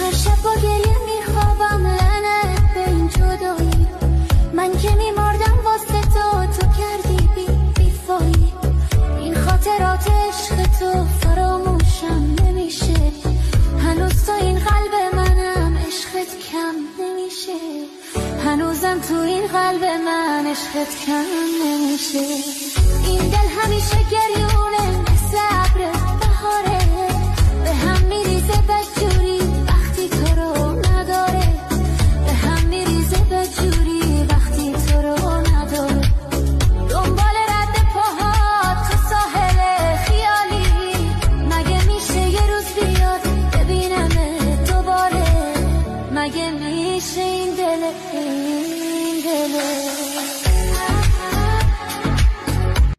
هر شب با گریه میخوابم، لعنت به این جدایی. من که میمردم واسه تو کردی بیفایی. این خاطرات عشق تو فراموشم نمیشه، هنوز تو این قلب منم، عشقت کم نمیشه. هنوزم تو این قلب من عشقت کم نمیشه. این دل همیشه گریه